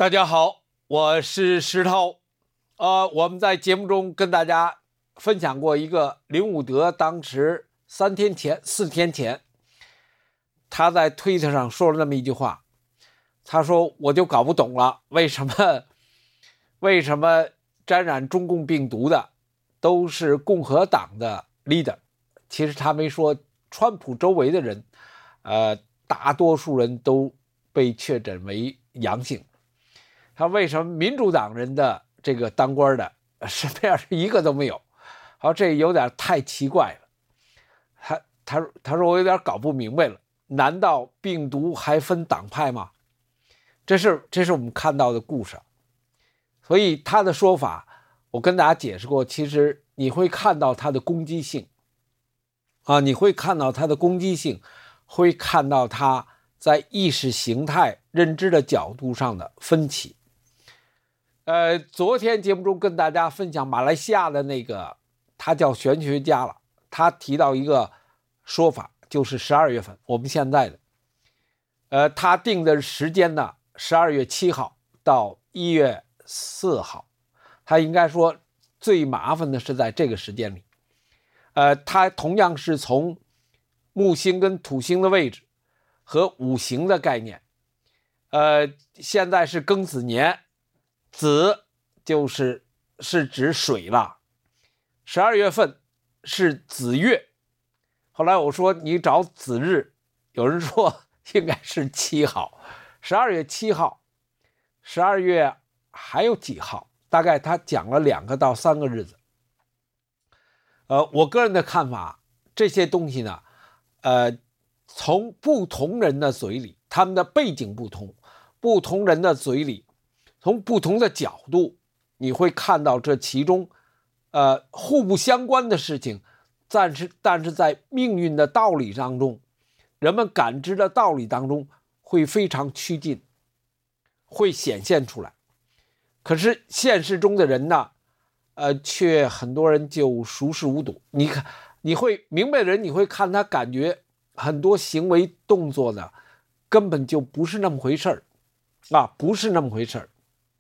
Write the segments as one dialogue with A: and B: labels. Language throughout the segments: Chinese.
A: 大家好，我是石头。我们在节目中跟大家分享过一个林伍德当时4天前，他在推特上说了那么一句话，他说我就搞不懂了，为什么沾染中共病毒的都是共和党的 leader。 其实他没说川普周围的人大多数人都被确诊为阳性，他为什么民主党人的这个当官的身边是一个都没有？好，这有点太奇怪了。他说我有点搞不明白了，难道病毒还分党派吗？这是我们看到的故事。所以他的说法我跟大家解释过，其实你会看到他的攻击性你会看到他的攻击性，会看到他在意识形态认知的角度上的分歧。昨天节目中跟大家分享马来西亚的那个，他叫玄学家了，他提到一个说法，就是12月份，我们现在的他定的时间呢，12月7号到1月4号，他应该说最麻烦的是在这个时间里。它同样是从木星跟土星的位置和五行的概念。现在是庚子年，子是指水了，12月份是子月。后来我说你找子日，有人说应该是7号，12月7号，12月还有几号，大概他讲了2个到3个日子。我个人的看法，这些东西呢，从不同人的嘴里，他们的背景不同，不同人的嘴里，从不同的角度，你会看到这其中互不相关的事情，但是在命运的道理当中，人们感知的道理当中会非常趋近，会显现出来。可是现实中的人呢，却很多人就熟视无睹。你会明白的人，你会看他感觉很多行为动作呢，根本就不是那么回事儿不是那么回事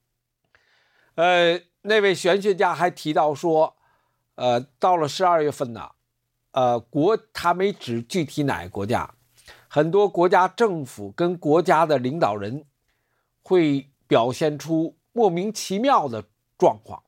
A: 儿。那位玄学家还提到说，到了12月份呢，他没指具体哪个国家，很多国家政府跟国家的领导人会表现出莫名其妙的状况。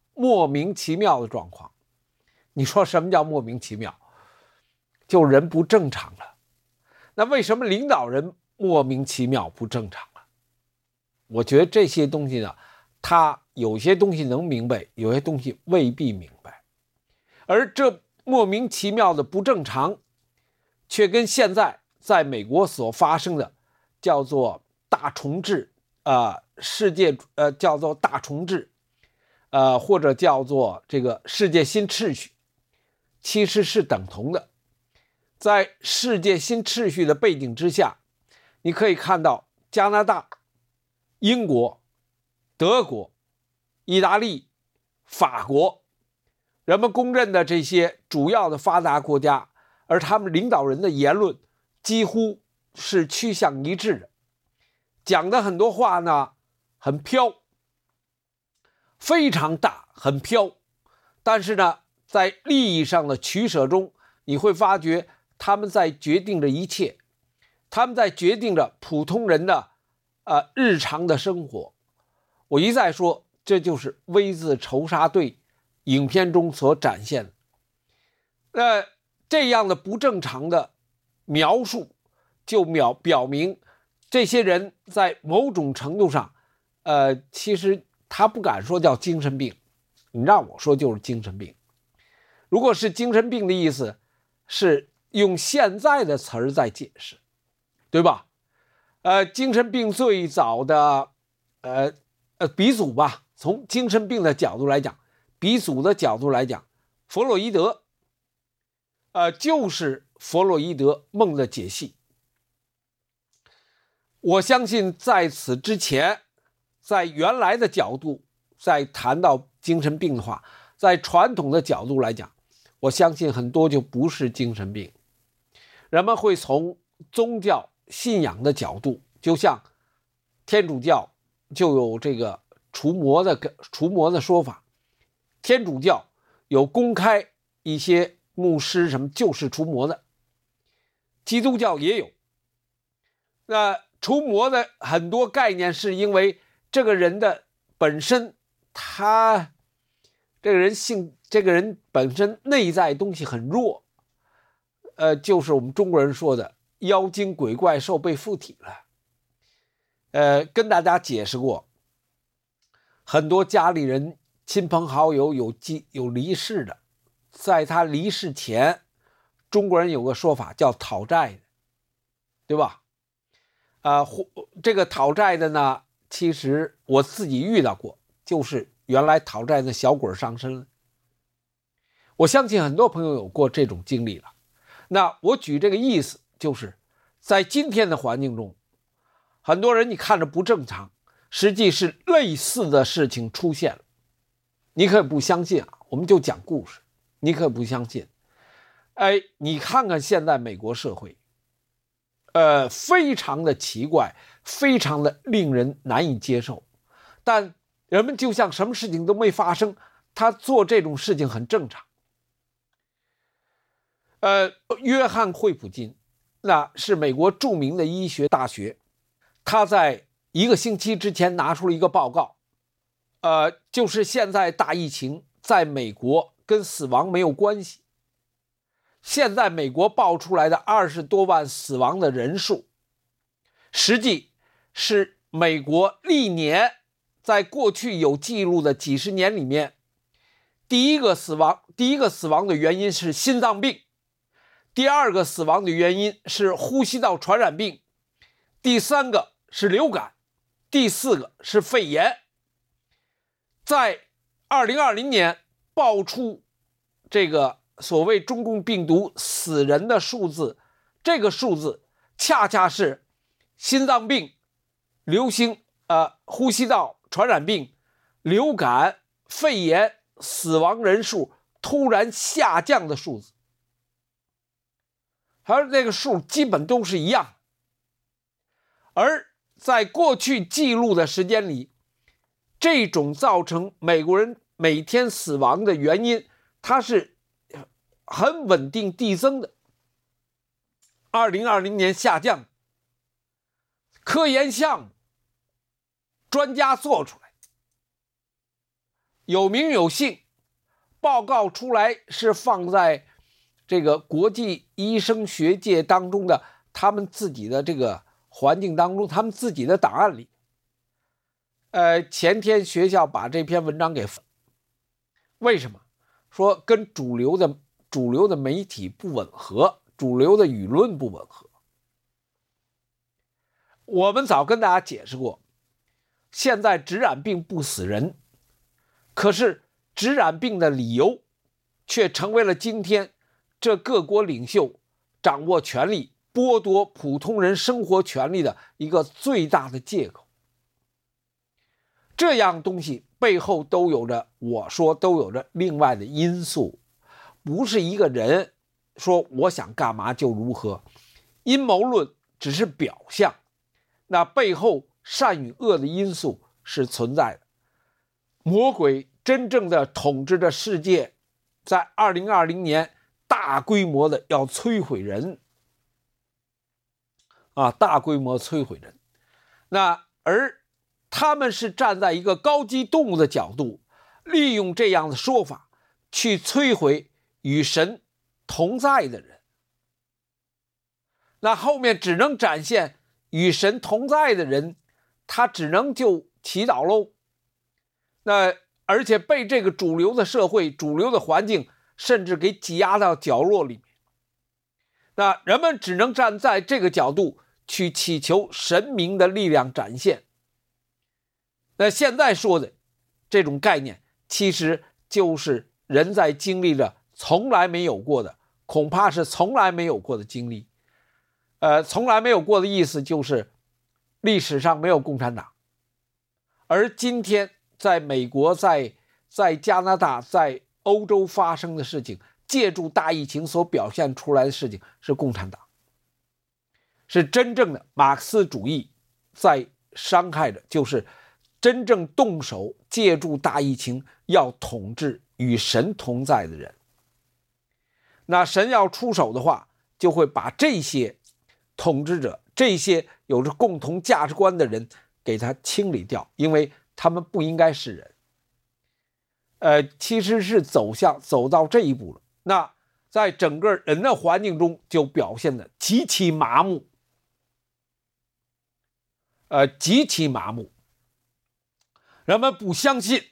A: 你说什么叫莫名其妙？就人不正常了。那为什么领导人莫名其妙不正常了？我觉得这些东西呢，他有些东西能明白，有些东西未必明白。而这莫名其妙的不正常，却跟现在在美国所发生的叫做大重置叫做大重置或者叫做这个世界新秩序，其实是等同的。在世界新秩序的背景之下，你可以看到加拿大、英国、德国、意大利、法国，人们公认的这些主要的发达国家，而他们领导人的言论几乎是趋向一致的，讲的很多话呢很飘，非常大，很飘。但是呢，在利益上的取舍中，你会发觉他们在决定着一切，他们在决定着普通人的日常的生活。我一再说，这就是 V 字仇杀队影片中所展现的。这样的不正常的描述，就表明这些人在某种程度上其实他不敢说叫精神病，你让我说就是精神病。如果是精神病的意思，是用现在的词儿在解释，对吧？精神病最早的鼻祖吧，从精神病的角度来讲，鼻祖的角度来讲，弗洛伊德就是弗洛伊德梦的解析。我相信在此之前，在原来的角度，在谈到精神病的话，在传统的角度来讲，我相信很多就不是精神病。人们会从宗教信仰的角度，就像天主教就有这个除魔的说法，天主教有公开一些牧师什么就是除魔的，基督教也有。那除魔的很多概念是因为这个人的本身，这个人本身内在东西很弱，就是我们中国人说的妖精鬼怪兽被附体了。跟大家解释过，很多家里人亲朋好友有离世的，在他离世前，中国人有个说法叫讨债的，对吧？这个讨债的呢，其实我自己遇到过，就是原来讨债的小鬼上身了。我相信很多朋友有过这种经历了。那我举这个意思，就是在今天的环境中，很多人你看着不正常，实际是类似的事情出现了。你可以不相信啊，我们就讲故事，你可以不相信。你看看现在美国社会，非常的奇怪，非常的令人难以接受，但人们就像什么事情都没发生，他做这种事情很正常。约翰惠普金，那是美国著名的医学大学，他在1个星期之前拿出了一个报告，就是现在大疫情在美国跟死亡没有关系。现在美国报出来的20多万死亡的人数，实际是美国历年在过去有记录的几十年里面，第一个死亡的原因是心脏病，第二个死亡的原因是呼吸道传染病，第三个是流感，第四个是肺炎。在2020年爆出这个所谓中共病毒死人的数字，这个数字恰恰是心脏病、呼吸道传染病、流感、肺炎死亡人数突然下降的数字，而这个数基本都是一样。而在过去记录的时间里，这种造成美国人每天死亡的原因，它是很稳定递增的。2020年下降，科研项目专家做出来，有名有姓，报告出来是放在这个国际医生学界当中的他们自己的这个环境当中，他们自己的档案里。前天学校把这篇文章给为什么说跟主流的媒体不吻合，主流的舆论不吻合？我们早跟大家解释过，现在植染病不死人，可是植染病的理由却成为了今天这各国领袖掌握权力、剥夺普通人生活权利的一个最大的借口。这样东西背后都有着另外的因素，不是一个人说我想干嘛就如何。阴谋论只是表象，那背后善与恶的因素是存在的。魔鬼真正的统治着世界，在2020年大规模的要摧毁人大规模摧毁人。那而他们是站在一个高级动物的角度，利用这样的说法去摧毁与神同在的人。那后面只能展现与神同在的人，他只能就祈祷喽。那而且被这个主流的社会、主流的环境甚至给挤压到角落里面。那人们只能站在这个角度去祈求神明的力量展现。那现在说的这种概念，其实就是人在经历着从来没有过的，恐怕是从来没有过的经历。从来没有过的意思就是历史上没有共产党，而今天在美国、在加拿大、在欧洲发生的事情，借助大疫情所表现出来的事情是共产党，是真正的马克思主义在伤害着，就是真正动手借助大疫情要统治与神同在的人。那神要出手的话，就会把这些统治者，这些有着共同价值观的人给他清理掉，因为他们不应该是人。其实是走到这一步了。那在整个人的环境中就表现得极其麻木，极其麻木。人们不相信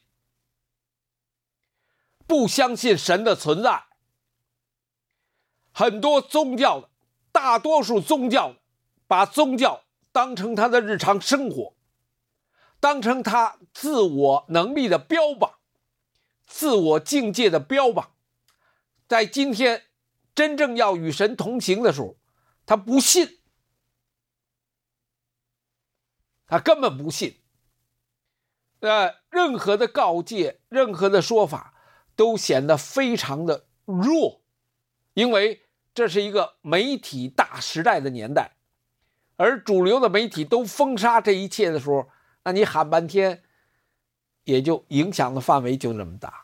A: 神的存在。很多宗教的，大多数宗教的，把宗教当成他的日常生活，当成他自我能力的标榜，自我境界的标榜。在今天真正要与神同行的时候，他不信，他根本不信。任何的告诫，任何的说法都显得非常的弱，因为这是一个媒体大时代的年代，而主流的媒体都封杀这一切的时候，那你喊半天也就影响的范围就这么大。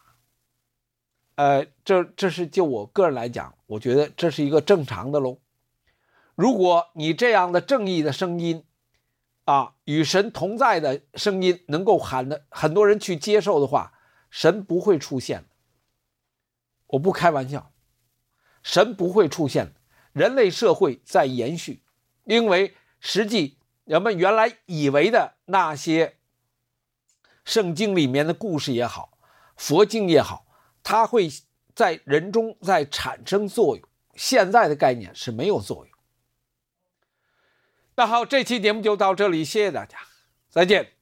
A: 这是就我个人来讲，我觉得这是一个正常的喽。如果你这样的正义的声音与神同在的声音能够喊的很多人去接受的话，神不会出现的。我不开玩笑，神不会出现的。人类社会在延续，因为实际人们原来以为的那些圣经里面的故事也好，佛经也好，它会在人中在产生作用，现在的概念是没有作用。那好，这期节目就到这里，谢谢大家，再见。